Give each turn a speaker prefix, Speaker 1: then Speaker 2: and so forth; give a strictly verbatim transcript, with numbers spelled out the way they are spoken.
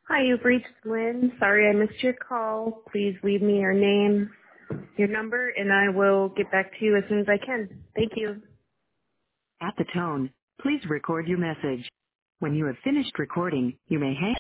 Speaker 1: Hi, you've reached Lynn. Sorry I missed your call. Please leave me your name, your number, and I will get back to you as soon as I can. Thank you.
Speaker 2: At the tone, please record your message. When you have finished recording, you may hang